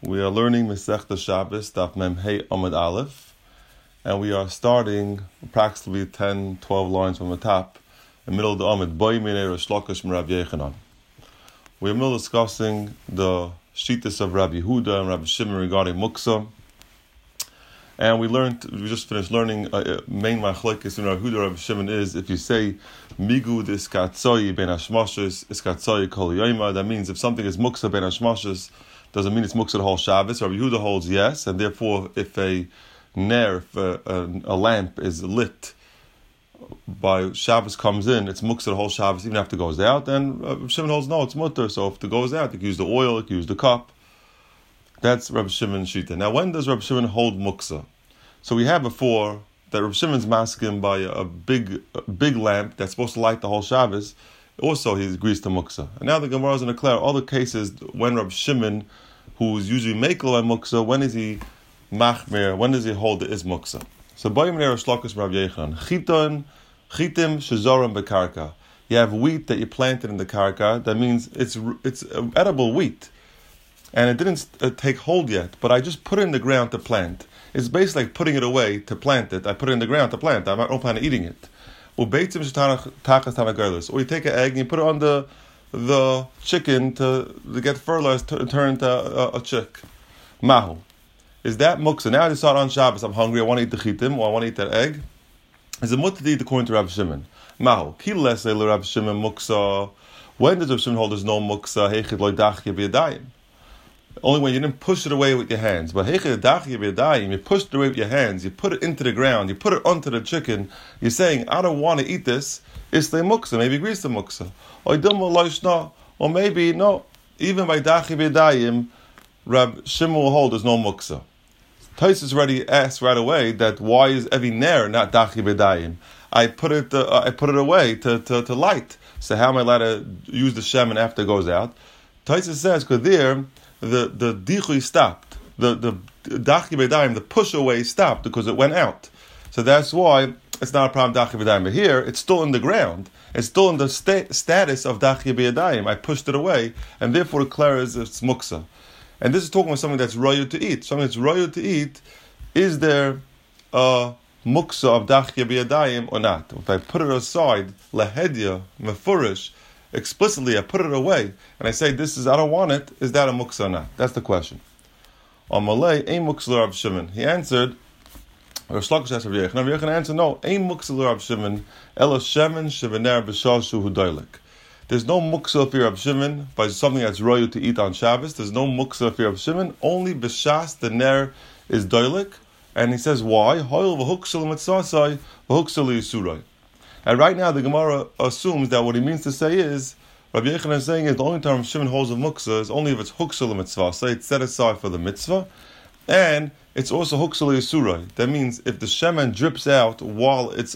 We are learning Masechta Shabbos, Daf Mem Hey Amud Aleph, and we are starting approximately 10, 12 lines from the top, in the middle of the Amud, Boi Minei Rosh Lakish Rav Yechanan. We are still discussing the Shittas of Rabbi Yehuda and Rabbi Shimon regarding Muksa, and we just finished learning, main machlekes in Rabbi Yehuda and Rabbi Shimon is, if you say, Migud iskatzoi ben hashmashos iskatzoi kol yoyma, that means if something is Muksa ben hashmashos, doesn't mean it's Muksa the whole Shabbos. Rabbi Yehuda holds yes, and therefore if a lamp is lit by Shabbos comes in, it's Muksa the whole Shabbos even after it goes out, and Rabbi Shimon holds no, it's mutter, so if it goes out, you can use the oil, you can use the cup. That's Rabbi Shimon's shita. Now when does Rabbi Shimon hold Muksa? So we had before that Rabbi Shimon's masking by a big lamp that's supposed to light the whole Shabbos. Also, he agrees to Muksa. And now the Gemara is going to declare all the cases when Rabbi Shimon, who is usually Mekel and Muksa, when is he Machmer, when does he hold it is Muksa? So, Bayim Rosh Lakish Rav Yechanan, Chitim Shezorim Bekarka. You have wheat that you planted in the karka, that means it's edible wheat. And it didn't take hold yet, but I just put it in the ground to plant. It's basically like putting it away to plant it. I put it in the ground to plant it. I don't plan on eating it. Or you take an egg and you put it on the chicken to get fertilized to turn into a chick. Mahu. Is that muksa? Now I decide on Shabbos, I'm hungry, I want to eat the chitim, or I want to eat that egg. Is it mutter to eat according to Rabbi Shimon? Mahu. Ki lesei le Rabbi Shimon muksa. When does Rabbi Shimon hold there's no muksa? Heichid lo dachya b'yadayim. Only when you didn't push it away with your hands. But you pushed it away with your hands, you put it into the ground, you put it onto the chicken, you're saying, I don't want to eat this, it's the muksa, maybe agrees to muksa. Or maybe, no, even by dachi b'yadayim, Rab Shimon will hold there's no muksa. Taisus already asked right away that why is every ner not dachi b'yadayim? I put it away to light. So how am I allowed to use the shemen after it goes out? Taisus says, because there, the dichui stopped. The dachi b'yadayim, the push away stopped because it went out. So that's why it's not a problem dachi b'yadayim. But here, it's still in the ground. It's still in the status of dachi b'yadayim. I pushed it away, and therefore declares it's muksa. And this is talking about something that's royal to eat. Something that's royal to eat, is there a muksa of dachi b'yadayim or not? If I put it aside, lahedya, mefurish, explicitly, I put it away, and I say, I don't want it, is that a muksa or not? That's the question. On Malay, ein muksa Rav Shimon. He answered, Rosh Lakish asked Rav Yechanan. Rav Yechanan answered, no, ein muksa Rav Shimon, elo shemen shevener b'shashu hudoilik. There's no muksa for Rav Shimon by something that's royal to eat on Shabbos. There's no muksa for Rav Shimon, only b'shas, the ner is doilik, and he says, why? Hoil v'huksel mitzvasai, v'huksel yisurai. And right now, the Gemara assumes that what he means to say is, Rabbi Yechanan is saying is the only time Shimon holds a muksa is only if it's huksel mitzvah, so it's set aside for the mitzvah, and it's also huksel yisurai. That means if the shemen drips out while it's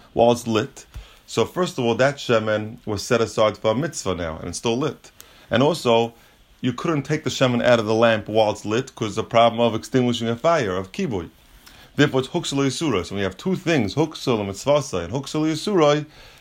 lit, so first of all, that shemen was set aside for a mitzvah now, and it's still lit. And also, you couldn't take the shemen out of the lamp while it's lit, because the problem of extinguishing a fire, of kibui. Therefore, it's huksel yisurai. So when you have two things, huksel and mitzvasai, and huksel yisurai,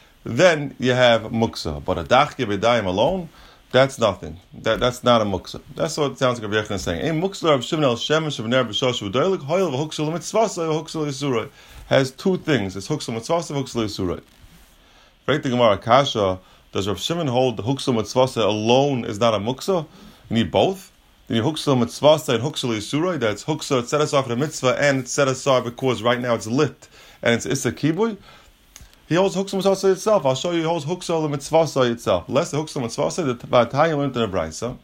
then you have muksa. But a dachya b'yadayim alone, that's nothing. That's not a muksa. That's what it sounds like Rabbi Yechanan is saying. Ein muksa Rav Shimon el shemen shevener b'shashu doilik hoil v'huksel mitzvasai v'huksel yisurai. Has two things. It's huksel mitzvasai v'huksel yisurai. Right, the Gemara Kasha, does Rav Shimon hold the huksel mitzvasai alone is not a muksa? You need both? You need huksel mitzvasai and huksel yisurai. That's huksel, it's set aside for the mitzvah, and it's set aside because right now it's lit, and it's issa kibui. He holds huksel mitzvasai itself. I'll show you he holds huksel mitzvasai itself. Less the huksel mitzvasai, the Vatayim learned in the Brisa.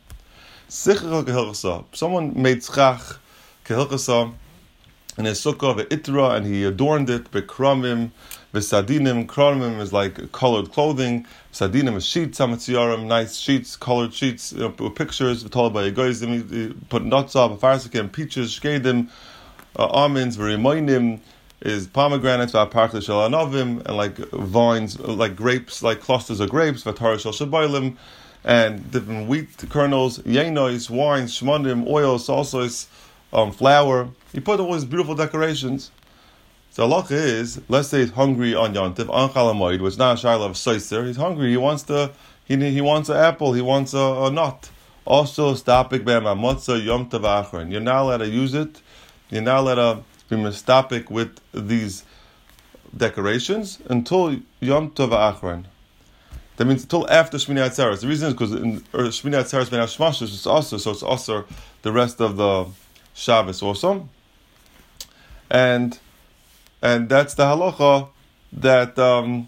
Sichel kehilchasa. Someone made tzchach kehilchasa in his sukkah, ve'itra, and he adorned it, be'kramim, ve'sadinim. Kramim is like colored clothing. Sadinim is sheets, hamatziyarim, nice sheets, colored sheets, with pictures, told by a goyim. He put nuts up, farsikim, peaches, shkedim, almonds, v'rimoinim, is pomegranates, v'aparchel shel anovim, and like vines, like grapes, like clusters of grapes, v'tar shel shabaylim, and different wheat kernels, yenois, wines, shmonim, oil, salsas, flour. He put all these beautiful decorations. So halacha is, let's say he's hungry on Yontif, on Chalamoid, which is not a shayla of Seiser. He's hungry. He wants an apple. He wants a nut, Also, stopik be'em hamotza yom tov achron. You're not allowed to use it. You're not allowed to be mistapik with these decorations until yom tov achron. That means until after Shmini Atzeres. The reason is because in Shmini Atzeres ben Hashmashos it's also, so it's also the rest of the Shabbos also. And that's the halacha that Yom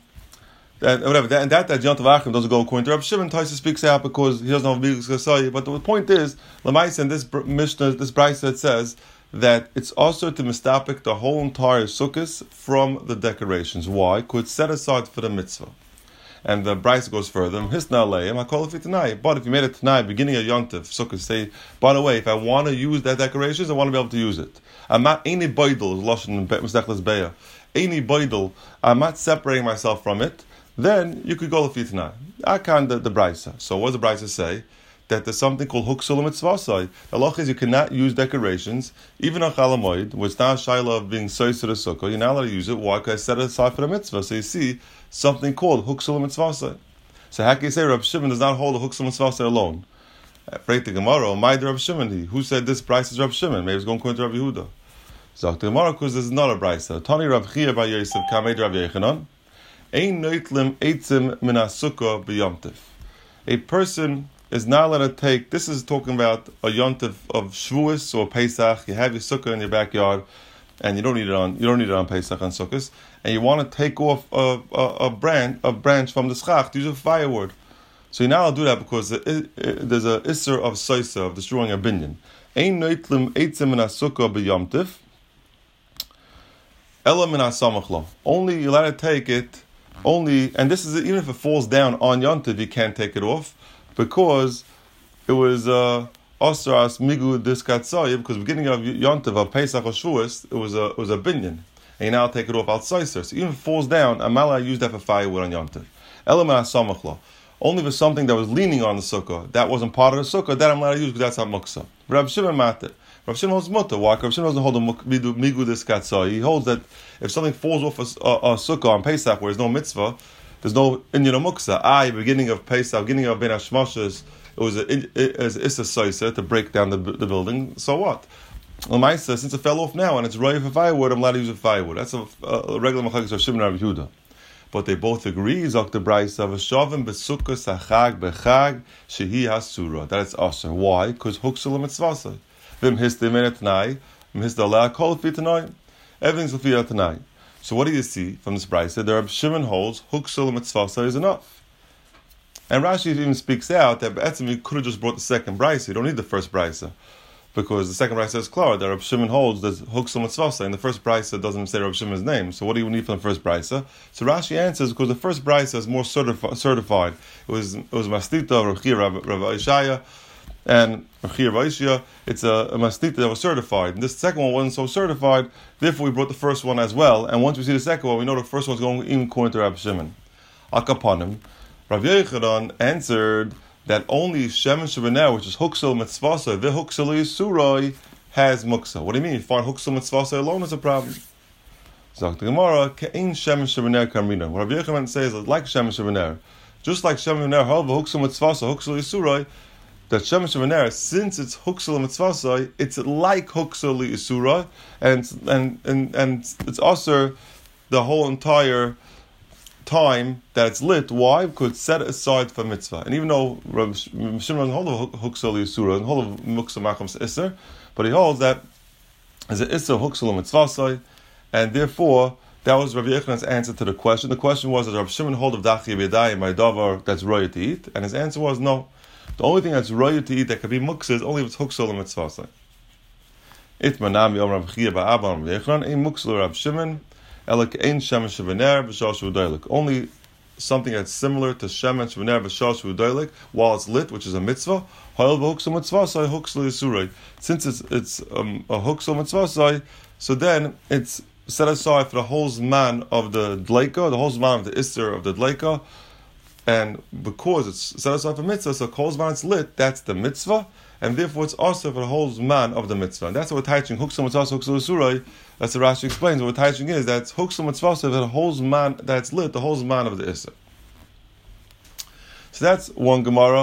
Tov Achron doesn't go according to Rabbi Shimon. Taisa speaks out because he doesn't have a big say. But the point is, Lamais and this Mishnah, this Brisa, it says that it's also to mistapik the whole entire sukkahs from the decorations. Why? Because it's set aside for the mitzvah. And the Brisa goes further. But if you made it tonight, beginning of Yom Tov, sukkahs, say, by the way, if I want to use that decorations, I want to be able to use it. I'm not any baidel, lashon mesechles beya. Any baidel, I'm not separating myself from it. Then you could go lefitnai. I can't the Brisa. So what does the Brisa say? That there's something called huksul mitzvasai. The halacha is you cannot use decorations, even on Chalamoid, which is not a shayla of being sois to the sukkah. You're not allowed to use it. Why? Because I set it aside for the mitzvah. So you see something called huksul mitzvasai. So how can you say Rabbi Shimon does not hold the huksul mitzvasai alone? Break the Gemara, my Rabbi Shimon. Who said this price is Rabbi Shimon? Maybe it's going to Rabbi Yehuda. So the Gemara, because this is not a Brisa. Tani Rav Chia by Yosef Kamed Rav Yechanan. Ein noitlim eitzim min hasukah b'yom tov. A person is not allowed to take. This is talking about a Yom Tov of Shavuos or Pesach. You have your sukkah in your backyard, and you don't need it on Pesach and Sukkos, and you want to take off a branch from the schach to use a firewood. So you're not allowed to do that because there's a isser of soisa, of destroying a binyan. Ein noitlim eitzim min hasukah b'yom tov. Ela min hasamachlo. Only you're allowed to take it. Only, and this is even if it falls down on Yom Tov, you can't take it off because it was osras migu diskatzai. Because beginning of Yom Tov of Pesach or Shavuos, it was a binyan, and you now take it off outside. So even if it falls down, I'm not allowed to use that for firewood on Yom Tov. Elam hasamachlo. Only for something that was leaning on the sukkah, that wasn't part of the sukkah, that I'm allowed to use because that's not muksa. Rabbi Shimon matter. Rabbi Shimon holds mutter. Why? Rabbi Shimon doesn't hold a migu diskatzai. He holds that if something falls off a sukkah on Pesach where there's no mitzvah, there's no inyan muksa. Beginning of Pesach, beginning of Ben Hashmashos, it was an issa soisa to break down the building. So what? L'maisa, since it fell off now and it's ready for firewood, I'm allowed to use it for firewood. That's a regular machagis of Shimon Rabbi Yehuda. But they both agree, Zok the Brisa of Shavim besukah sachag bechag shehi hasura. That it's aser. Why? Because huksul mitzvasai. Vim histim enetnai, vim hisdaleh kol fitanai. Everything's lefiyat tonight. So what do you see from this Brisa? The Rabbi Shimon holds huksul mitzvasai is enough. And Rashi even speaks out that Be'etzim you could have just brought the second Brisa. You don't need the first Brisa. Because the second Brisa is clear that Rabbi Shimon holds there's huksul mitzvasai, and the first Brisa doesn't say Rabbi Shimon's name. So what do you need from the first Brisa? So Rashi answers because the first Brisa is more certified. It was Mastita, Rabbi Ishaya, and Rabbi Ishaya. It's a Mastita that was certified. And this second one wasn't so certified, therefore we brought the first one as well. And once we see the second one, we know the first one's going even according to Rabbi Shimon. Akapanim, Rabbi Yechanan answered that only Shemen Shebener, which is Huksul Mitzvasai, the Huksul Yisurai, has Muksa. What do you mean? You find Huksul Mitzvasai alone is a problem. Zok the Gemara, Ke'in Shemen Shebener Kamrina. What Rabbi Yechanan says is like Shemen Shebener. Just like Shemen Shebener, however, Huksul Mitzvasai, Huksul Yisurai, that Shemen Shebener, since it's Huksul Mitzvasai, it's like Huksul Yisurai, and it's also the whole entire time that it's lit. Why? Because it's set aside for mitzvah. And even though Rabbi Shimon doesn't hold of Huksal Yisura, doesn't hold of Muksa Machams Isser, but he holds that as an Isser Huksal Mitzvasai, and therefore that was Rabbi Yechanan's answer to the question. The question was, does Rabbi Shimon hold of Dachi B'Yadai, my davar that's royal to eat? And his answer was no. The only thing that's royal to eat that could be Muksa is only if it's Huksal Mitzvasai. Itmanami Om Rabbi Chia Ba'Abba Rabbi Yechanan, Ein Muksal Rabbi Shimon, only something that's similar to Shemen Shebener V'Shal Shudaylek while it's lit, which is a mitzvah. Since it's a Huksul Mitzvah, so then it's set aside for the whole Zman of the Dleika, the whole Zman of the Isser of the Dleika, and because it's set aside for mitzvah, so the whole Zman it's lit, that's the mitzvah, and therefore it's also for the whole Zman of the mitzvah. And that's what we're teaching, Huksul Mitzvah, Huksul Yisurai. That's what Rashi explains. What we're teaching is that Huksul Mitzvah, for the whole Zman that's lit, the whole Zman of the Isser. So that's one Gemara.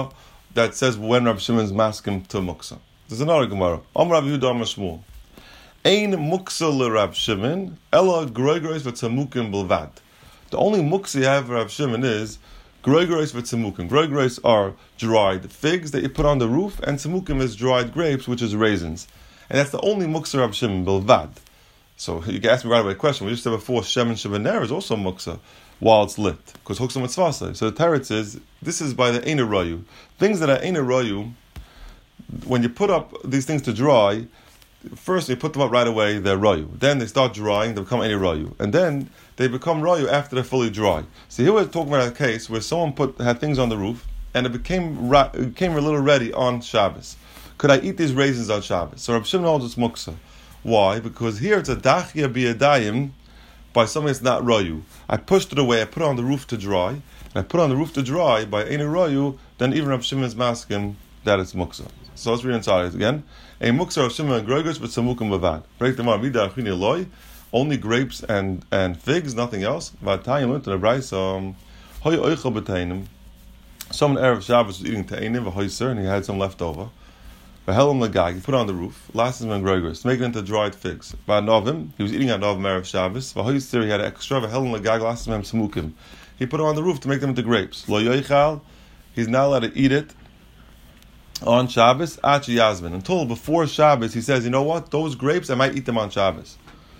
that says when Rabbi Shimon's masking to muksa. There's another Gemara. Amar Rabbi Yehuda Amar Shmuel. Ein muksa l'Rab Shimon ela groigros v'tzamukim bilvad. The only muksa you have for Rabbi Shimon is groigros v'tzamukim. Groigros are dried figs that you put on the roof, and tzamukim is dried grapes, which is raisins. And that's the only muksa Rabbi Shimon bilvad. So you can ask me right away a question. We just said before, Shemen Shebener is also muksa while it's lit, because hooks mitzvasa. So the teretz is, this is by the Einer Rayu. Things that are Einer Rayu, when you put up these things to dry, first you put them up right away, they're Rayu. Then they start drying, they become Einer Rayu. And then they become Rayu after they're fully dry. So here we're talking about a case where someone had things on the roof, and it became a little ready on Shabbos. Could I eat these raisins on Shabbos? So Rabbi Shimon holds it's muksa. Why? Because here it's a dachya biyadayim by something that's not rayu. I pushed it away, I put it on the roof to dry, and I put it on the roof to dry by any rayu, then even Rav Shimon's masking that it's muksa. So let's read inside it again. A muksa Rav Shimon and groigos but samukim bavad. Break them up. Only grapes and figs, nothing else. Vatayim learned to the brayso. Hoy oichel b'tainim. Someone Erev Shabbos was eating tainim v'hoyser, and he had some left over. V'helam l'gag, he put it on the roof. Lasses and groigos, make it into dried figs. V'anovim, he was eating a novim Erev Shabbos. V'hoyser, he had extra. V'helam l'gag, lasses and samukim. He put it on the roof to make them into grapes. Lo yoichal, he's not allowed to eat it on Shabbos. Achi Yasmin, until before Shabbos, he says, you know what? Those grapes, I might eat them on Shabbos.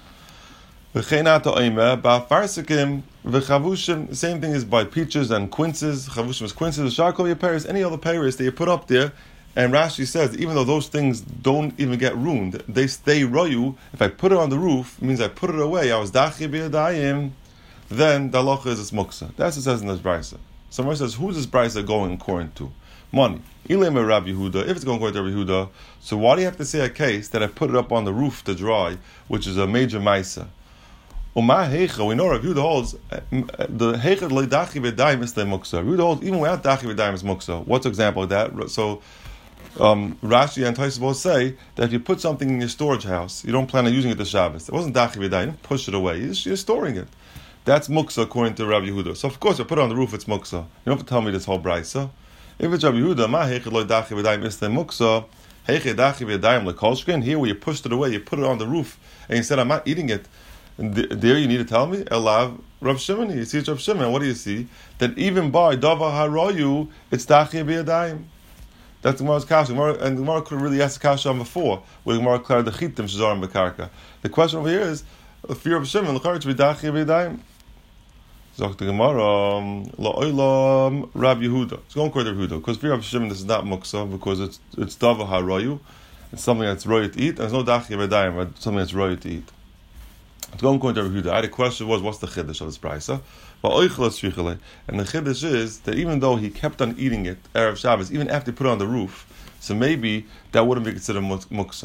The same thing is by peaches and quinces. Chavushim is quinces. Shakol Yaperis, any other pears that you put up there. And Rashi says, even though those things don't even get ruined, they stay royu. If I put it on the roof, it means I put it away. I was dachi b'yadayim. Then the halacha is it's muksa. That's what it says in this brisa. Someone says, who's this brisa going according to? Money. Ilem Rabbi Yehuda. If it's going according to Rabbi Yehuda, so why do you have to say a case that I put it up on the roof to dry, which is a major maisa? We know Rabbi Yehuda holds the heichad ledachi v'dayim is the muksa. Rabbi Yehuda holds even without dachi v'dayim is muksa. What's an example of that? So Rashi and Tosfos both say that if you put something in your storage house, you don't plan on using it to Shabbos. It wasn't dachi v'dayim. You don't push it away. You're storing it. That's muksa according to Rabbi Yehuda. So of course, if I put it on the roof, it's muksa. You don't have to tell me this whole brayso. If it's Rabbi Yehuda, ma heichad ledachi v'dayim is the muksa. Heichad dachi v'dayim lekolshkin. Here, where you pushed it away, you put it on the roof, and you said, "I'm not eating it." There you need to tell me, Elav Rav Shimon. You see it's Rav Shimon. What do you see? That even by Dava Haroyu, it's Dachia B'Yadayim. That's the Gemara's kasha. And the Gemara could have really asked the kasha on before, where the Gemara declared the Chitim Shazarim B'Karka. The question over here is, the fear of Shimon, l'char to be Dachia B'Yadayim. Zok the Gemara, La'olam Rab Yehuda. It's going according to Yehuda, because fear of Shimon, this is not Muksa, because it's Dava Haroyu. It's something that's royu to eat, and there's no Dachia B'Yadayim, but something that's royu to eat. It's going to Rabbi Yehuda. The question was, what's the chiddush of this brayso? And the chiddush is that even though he kept on eating it Erev Shabbos, even after he put it on the roof, so maybe that wouldn't be considered muksa.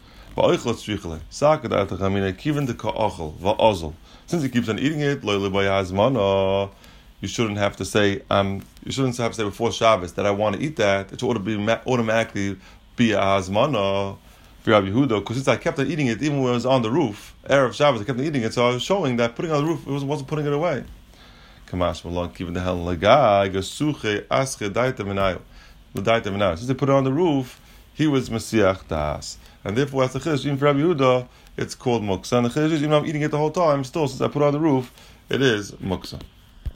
Since he keeps on eating it, you shouldn't have to say before Shabbos that I want to eat that. It ought to be automatically be a hazmana. For Rabbi Yehuda, because since I kept on eating it, even when it was on the roof, Erev Shabbos, I kept on eating it, so I was showing that putting it on the roof, wasn't putting it away. Kamash Malon, keeping the hell lagai, gasuche, asche, daita menayo. Since they put it on the roof, he was Messiach Das. And therefore, as the Chiddush, even for Rabbi Yehuda, it's called Muksa. And the Chiddush is, even though I'm eating it the whole time, still, since I put it on the roof, it is Muksa.